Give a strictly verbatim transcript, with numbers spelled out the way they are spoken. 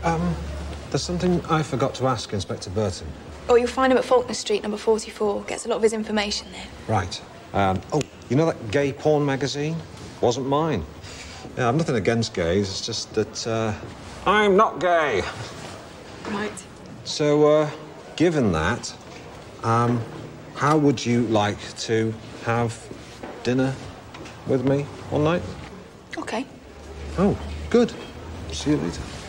Um, there's something I forgot to ask Inspector Burton. Oh, you'll find him at Faulkner Street, number forty-four. Gets a lot of his information there. Right. Um, oh, you know that gay porn magazine? Wasn't mine. Yeah, I've nothing against gays, it's just that, uh, I'm not gay. Right. So, uh, given that, um, how would you like to have dinner with me one night? OK. Oh, good. See you later.